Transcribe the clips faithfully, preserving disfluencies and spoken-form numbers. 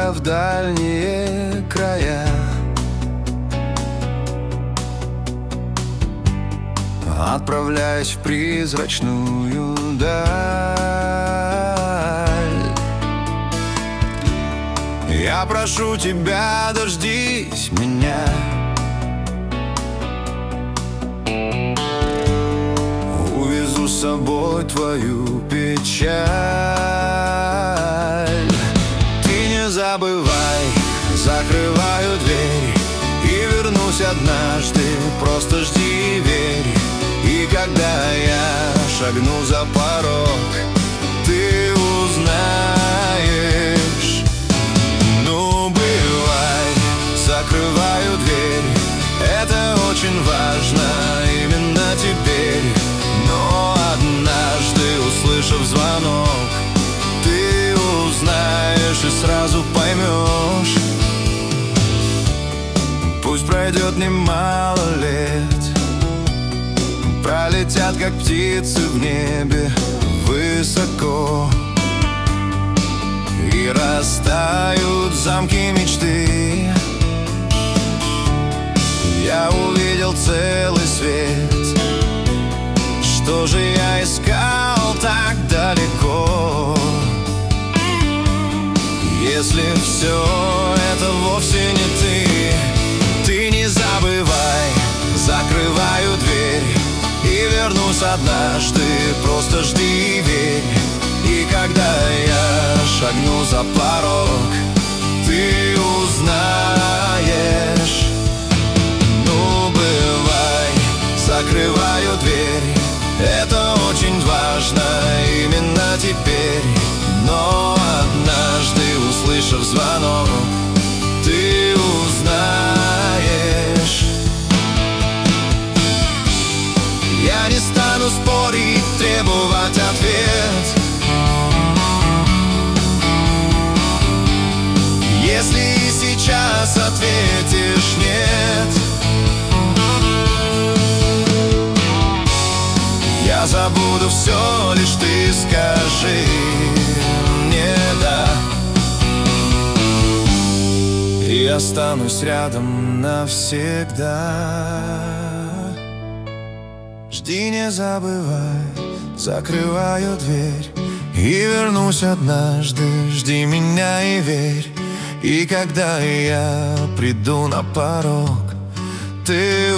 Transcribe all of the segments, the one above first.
тебя в дальние края. Отправляюсь в призрачную даль. Я прошу тебя, дождись меня. Увезу с собой твою печаль. Ты не забывай, закрываю дверь и вернусь однажды, просто жди и верь. И когда я шагну за порог, ты узнаешь. Ну, бывай, закрываю дверь, это очень важно именно теперь. Но однажды, услышав звонок, ты узнаешь и сразу поймешь. Пусть пройдет немало лет, пролетят, как птицы в небе, высоко, и растают замки мечты. Я увидел целый свет. Что же я искал так далеко, если все это вовсе не ты? Ты не забывай, закрываю дверь и вернусь однажды, просто жди и верь. И когда я шагну за порог, ты узнаешь. Ну, бывай, закрываю дверь, это очень важно именно теперь. Но однажды, услышав звонок, ты узнаешь. Я не стану спорить, требовать ответ. Если и сейчас ответишь нет, я забуду все, лишь ты скажи мне да. И останусь рядом навсегда. Жди, не забывай, закрываю дверь и вернусь однажды, жди меня и верь. И когда я приду на порог, ты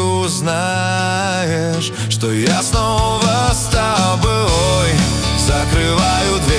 узнаешь, что я снова с тобой. Закрываю дверь.